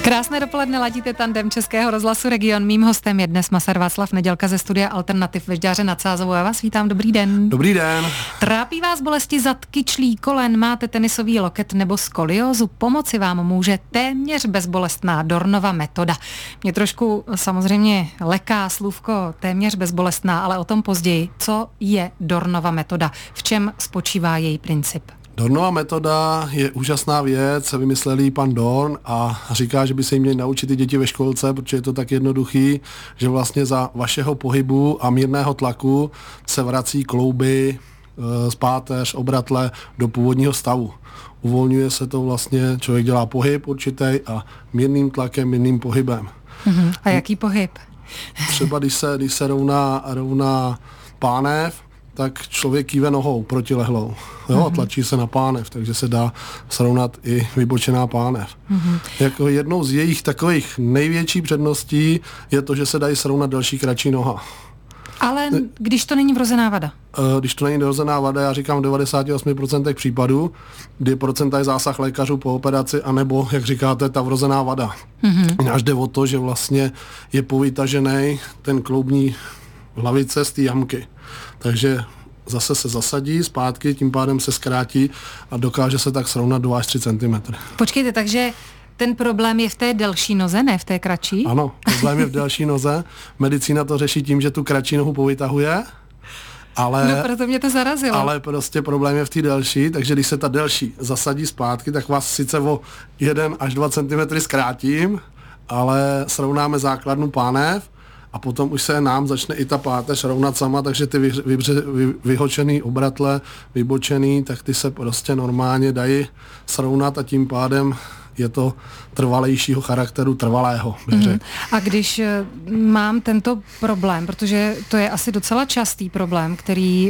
Krásné dopoledne, ladíte tandem Českého rozhlasu Region. Mým hostem je dnes Masar Václav Nedělka ze studia Alternativ ve Žďáře nad Sázavou. Já vás vítám, dobrý den. Dobrý den. Trápí vás bolesti zad, kyčlí, kolen, máte tenisový loket nebo skoliózu? Pomoci vám může téměř bezbolestná Dornova metoda. Mě trošku samozřejmě leká slůvko téměř bezbolestná, ale o tom později. Co je Dornova metoda? V čem spočívá její princip? Dornova metoda je úžasná věc, vymyslel ji pan Dorn a říká, že by se jí měli naučit i děti ve školce, protože je to tak jednoduchý, že vlastně za vašeho pohybu a mírného tlaku se vrací klouby, zpáteř, obratle do původního stavu. Uvolňuje se to vlastně, člověk dělá pohyb určitý a mírným tlakem, mírným pohybem. A jaký pohyb? Třeba když se rovná pánev, tak člověk kýve nohou protilehlou. Jo, tlačí se na pánev, takže se dá srovnat i vybočená pánev. Jako jednou z jejich takových největších předností je to, že se dají srovnat delší, kratší noha. Ale když to není vrozená vada? Když to není vrozená vada, já říkám v 98% případů, kdy procenta je zásah lékařů po operaci, anebo, jak říkáte, ta vrozená vada. Až jde o to, že vlastně je povytažený ten kloubní hlavice z té jamky. Takže zase se zasadí zpátky, tím pádem se zkrátí a dokáže se tak srovnat 2 až 3 cm. Počkejte, takže ten problém je v té delší noze, ne v té kratší? Ano, problém je v delší noze. Medicína to řeší tím, že tu kratší nohu povytahuje, ale... No, proto mě to zarazilo. Ale prostě problém je v té delší, takže když se ta delší zasadí zpátky, tak vás sice o 1 až 2 cm zkrátím, ale srovnáme základnu pánev, a potom už se nám začne i ta páteř rovnat sama, takže ty vyhočený obratle, vybočený, tak ty se prostě normálně dají srovnat a tím pádem je to trvalejšího charakteru, trvalého. A když mám tento problém, protože to je asi docela častý problém, který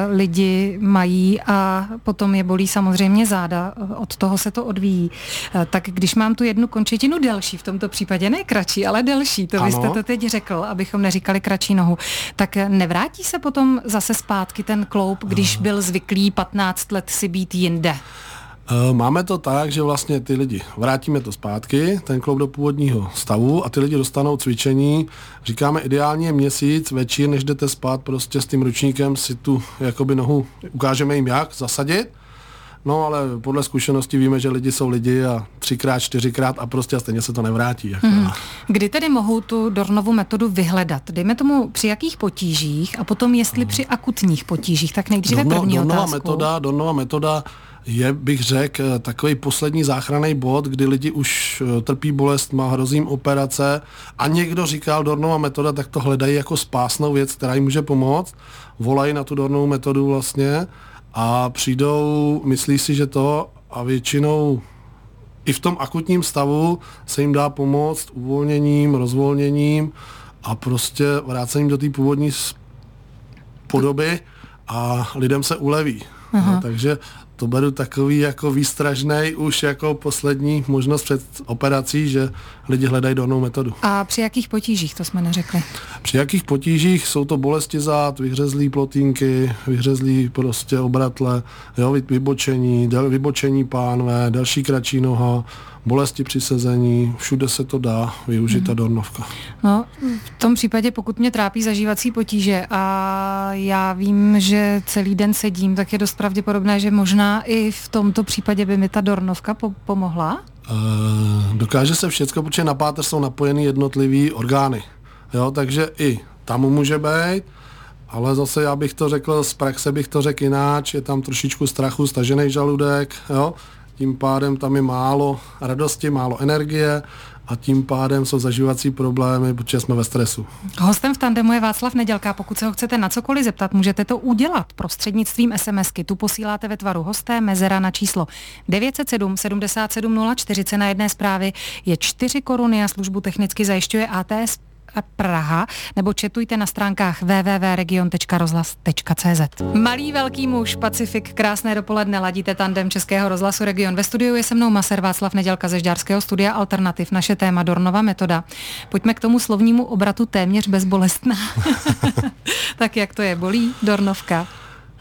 lidi mají a potom je bolí samozřejmě záda, od toho se to odvíjí. Tak když mám tu jednu končetinu delší, v tomto případě ne kratší, ale delší, to vy jste to teď řekl, abychom neříkali kratší nohu, tak nevrátí se potom zase zpátky ten kloub, když byl zvyklý 15 let si být jinde? Máme to tak, že vlastně ty lidi, vrátíme to zpátky, ten kloub do původního stavu a ty lidi dostanou cvičení, říkáme ideálně měsíc, večer, než jdete spát, prostě s tím ručníkem si tu jakoby nohu, ukážeme jim jak, zasadit, no ale podle zkušenosti víme, že lidi jsou lidi a 3x, 4x a prostě a stejně se to nevrátí. Kdy tedy mohou tu Dornovu metodu vyhledat? Dejme tomu při jakých potížích a potom jestli při akutních potížích, tak nejdříve první otázku. Dornova metoda je, bych řekl, takový poslední záchranný bod, kdy lidi už trpí bolest, má hrozím operace a někdo říkal Dornova metoda, tak to hledají jako spásnou věc, která jim může pomoct. Volají na tu Dornovu metodu vlastně a přijdou, myslí si, že to a většinou i v tom akutním stavu se jim dá pomoct uvolněním, rozvolněním a prostě vrácením do té původní podoby a lidem se uleví. No, takže to beru takový jako výstražnej už jako poslední možnost před operací, že lidi hledají Dornovu metodu. A při jakých potížích, to jsme neřekli? Při jakých potížích jsou to bolesti zad, vyhřezlý plotínky, vyhřezlý prostě obratle, jo, vybočení pánve, další kratší noha, bolesti při sezení, všude se to dá využít ta Dornovka. No, v tom případě, pokud mě trápí zažívací potíže a já vím, že celý den sedím, tak je dost pravděpodobné, že možná i v tomto případě by mi ta Dornovka pomohla? Dokáže se všecko, protože na páteř jsou napojeny jednotlivý orgány. Jo, takže i tam může být, ale zase já bych to řekl, z praxe bych to řekl jináč, je tam trošičku strachu, stažený žaludek, jo, tím pádem tam je málo radosti, málo energie a tím pádem jsou zažívací problémy, protože jsme ve stresu. Hostem v tandemu je Václav Nedělka. Pokud se ho chcete na cokoliv zeptat, můžete to udělat prostřednictvím SMSky. Tu posíláte ve tvaru hosté, mezera na číslo 907 77 040. Na jedné zprávy je 4 koruny a službu technicky zajišťuje ATS Praha, nebo četujte na stránkách www.region.rozhlas.cz. Malý velký muž, Pacifik, krásné dopoledne, ladíte tandem Českého rozhlasu Region. Ve studiu je se mnou masér Václav Nedělka ze žďárského studia Alternativ, naše téma Dornova metoda. Pojďme k tomu slovnímu obratu téměř bezbolestná. Tak jak to je, bolí Dornovka?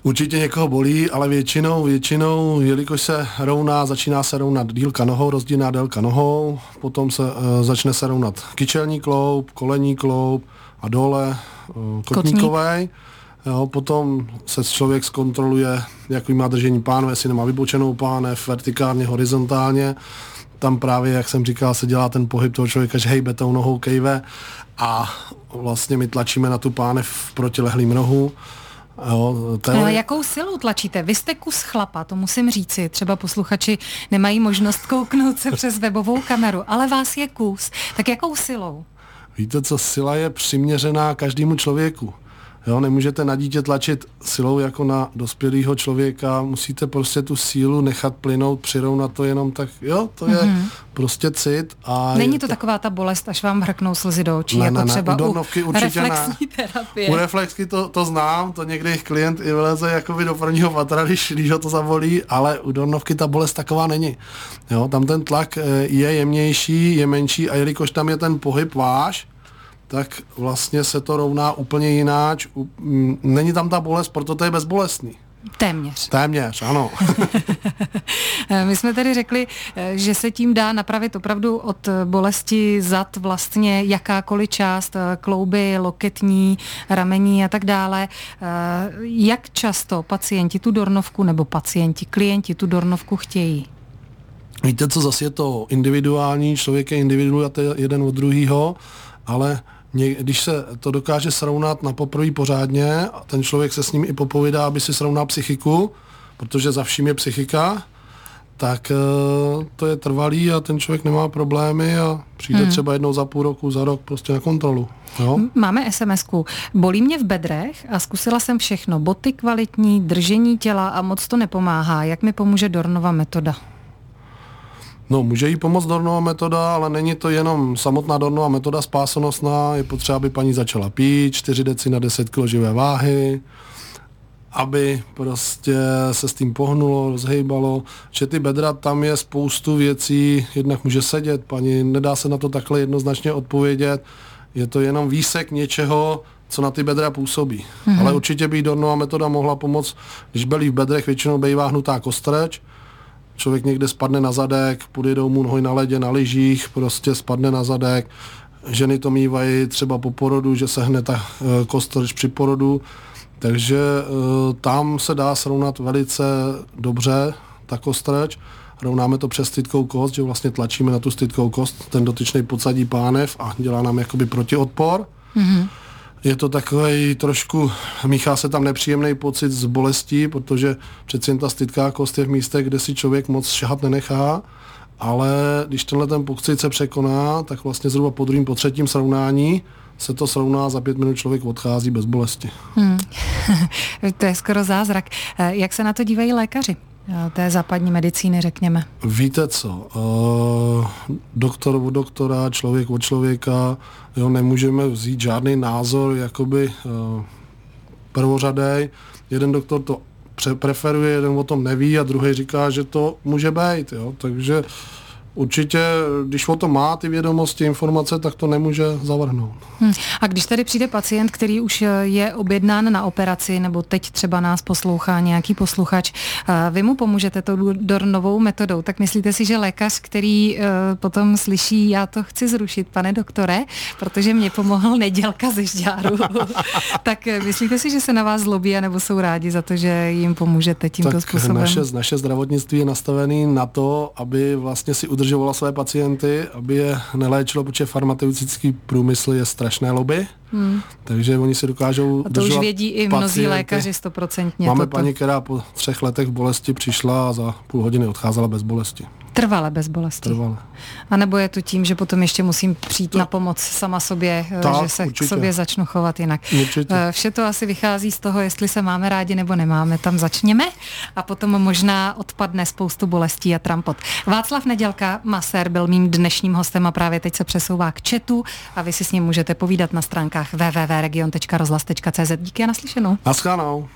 Určitě někoho bolí, ale většinou, jelikož se začíná se rovnat dílka nohou, rozdílná délka nohou, potom se začne se rovnat kyčelní kloub, kolenní kloub a dole kotníkovej. Jo, potom se člověk zkontroluje, jaký má držení pánu, jestli nemá vybočenou pánev, vertikálně, horizontálně. Tam právě, jak jsem říkal, se dělá ten pohyb toho člověka, že hejbe tou nohou, kejve a vlastně my tlačíme na tu pánev v protilehlým rohu. Jo, ale jakou silou tlačíte? Vy jste kus chlapa, to musím říci. Třeba posluchači nemají možnost kouknout se přes webovou kameru, ale vás je kus. Tak jakou silou? Víte co, sila je přiměřená každému člověku. Jo, nemůžete na dítě tlačit silou jako na dospělého člověka, musíte prostě tu sílu nechat plynout, přirovnat to jenom tak, jo, to je prostě cit. A není to taková ta bolest, až vám hrknou slzy do očí, jako třeba u reflexní terapie. U reflexky to znám, to někdy klient i vyleze jakoby do prvního patra, když ho to zabolí, ale u dornovky ta bolest taková není. Jo, tam ten tlak je jemnější, je menší a jelikož tam je ten pohyb váš, tak vlastně se to rovná úplně jináč. Není tam ta bolest, proto to je bezbolestný. Téměř, ano. My jsme tedy řekli, že se tím dá napravit opravdu od bolesti zad vlastně jakákoliv část, klouby, loketní, ramení a tak dále. Jak často pacienti tu dornovku nebo klienti tu dornovku chtějí? Víte co, zase je to individuální, člověk je individuální jeden od druhýho, ale když se to dokáže srovnat na poprvé pořádně a ten člověk se s ním i popovídá, aby si srovnal psychiku, protože za vším je psychika, tak to je trvalý a ten člověk nemá problémy a přijde třeba jednou za půl roku, za rok prostě na kontrolu. Jo? Máme SMS-ku. Bolí mě v bedrech a zkusila jsem všechno. Boty kvalitní, držení těla a moc to nepomáhá. Jak mi pomůže Dornova metoda? No, může jí pomoct Dornova metoda, ale není to jenom samotná Dornova metoda spásonosná, je potřeba, aby paní začala pít 4 deci na 10 kg živé váhy, aby prostě se s tím pohnulo, rozhejbalo, že ty bedra, tam je spoustu věcí, jednak může sedět, paní, nedá se na to takhle jednoznačně odpovědět, je to jenom výsek něčeho, co na ty bedra působí. Ale určitě by Dornova metoda mohla pomoct, když bolí v bedrech, většinou bývá hnutá kostreč, člověk někde spadne na zadek, podjedou mu nohy na ledě, na lyžích, prostě spadne na zadek. Ženy to mívají třeba po porodu, že se hne ta kostreč při porodu. Takže tam se dá srovnat velice dobře ta kostreč. Rovnáme to přes stytkou kost, že vlastně tlačíme na tu stytkou kost, ten dotyčný podsadí pánev a dělá nám jakoby protiodpor. Je to takový trošku, míchá se tam nepříjemný pocit z bolestí, protože přeci jen ta stytká kost je v místech, kde si člověk moc šahat nenechá, ale když tenhle ten pocit se překoná, tak vlastně zhruba po druhém, po třetím srovnání se to srovná, za 5 minut člověk odchází bez bolesti. To je skoro zázrak. Jak se na to dívají lékaři? Té západní medicíny, řekněme. Víte co, doktor od doktora, člověk od člověka, jo, nemůžeme vzít žádný názor jakoby prvořadej. Jeden doktor to preferuje, jeden o tom neví a druhý říká, že to může být, jo, takže určitě, když o tom má ty vědomosti, informace, tak to nemůže zavrhnout. A když tady přijde pacient, který už je objednán na operaci, nebo teď třeba nás poslouchá nějaký posluchač, vy mu pomůžete tou Dornovou metodou, tak myslíte si, že lékař, který potom slyší, já to chci zrušit, pane doktore, protože mě pomohl Nedělka ze Žďáru, tak myslíte si, že se na vás zlobí, nebo jsou rádi za to, že jim pomůžete tímto způsobem? Naše zdravotnictví je nastavené na to, aby vlastně si udržovala své pacienty, aby je neléčilo, protože farmaceutický průmysl je strašné lobby, takže oni si dokážou a to už vědí i mnozí lékaři 100%. Máme paní, která po 3 letech bolesti přišla a za půl hodiny odcházela bez bolesti. Trvale bez bolesti. Trvale. A nebo je to tím, že potom ještě musím přijít na pomoc sama sobě, tak, že se určitě. k sobě začnu chovat jinak. Určitě. Vše to asi vychází z toho, jestli se máme rádi nebo nemáme. Tam začněme a potom možná odpadne spoustu bolestí a trampot. Václav Nedělka, masér, byl mým dnešním hostem a právě teď se přesouvá k chatu a vy si s ním můžete povídat na stránkách www.region.rozhlas.cz. Díky a naslyšenou. Naschledanou.